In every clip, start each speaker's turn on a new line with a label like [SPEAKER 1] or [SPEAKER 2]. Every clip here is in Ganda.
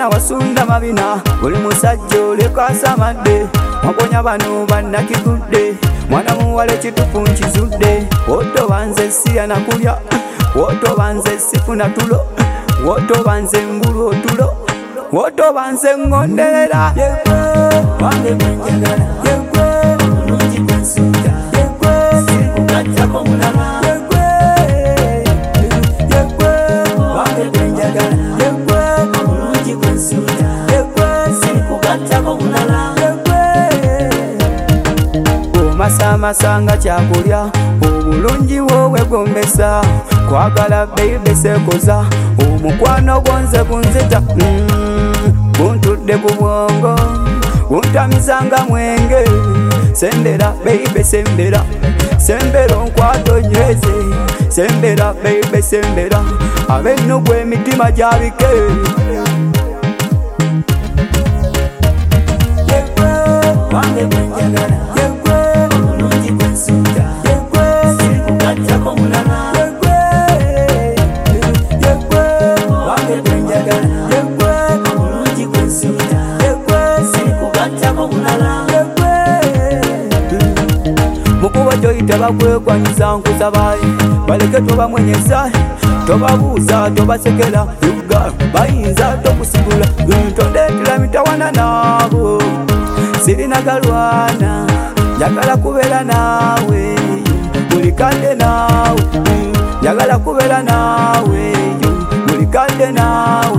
[SPEAKER 1] mwana wasunda mabina buli musajja olekasamadde wakonya bano bannakigudde mwana muwala ekitupu nkizudde wotoba nze sirya nakulya wotoba nze sifuna tulo wotoba nze ngulu otulo wotoba nze ngonderera yegwe wange gwenjagala yegwe omulungi gwensuuta yegwe sikugattako mulala yegwe yegwe wange gwenjagala yegwe omulungi gwensuuta yegwe sikugattako mulala yegwe omasamasa nga kyakulya obulungi wowe gombesa kwagala baby sekoza omukwano gonze gunzita guntudde ku bwongo guntamisanga mwenge sembera baby sembera sembera onkwato nyweze sembera baby sembera abenugwa emitima gyabike yegwe wange gwenjagala yegwe omulungi gwensuuta yegwe sikugattako mulala yegwe yegwe wange gwenjagala yegwe omulungi gwensuuta yegwe sikugattako mulala yegwe mukuba gyoyita bakwekwanyiza nkusabaye baleke tobamwenyeza tobabuuza tobasekera yuga bayinza tokusigula ntondetera mitawana naabo sirina galwana njagala kubeera naawe buli kadde naawe njagala kubeera naawe buli kadde naawe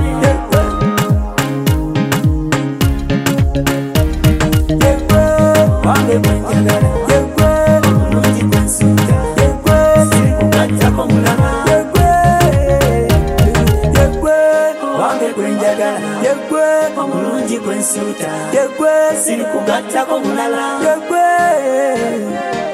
[SPEAKER 1] yegwe wange gwenjagala yegwe omulungi gwensuuta yegwe sikugattako mulala yegwe yegwe wange gwenjagala yegwe omulungi gwensuuta yegwe sikugattako mulala yegwe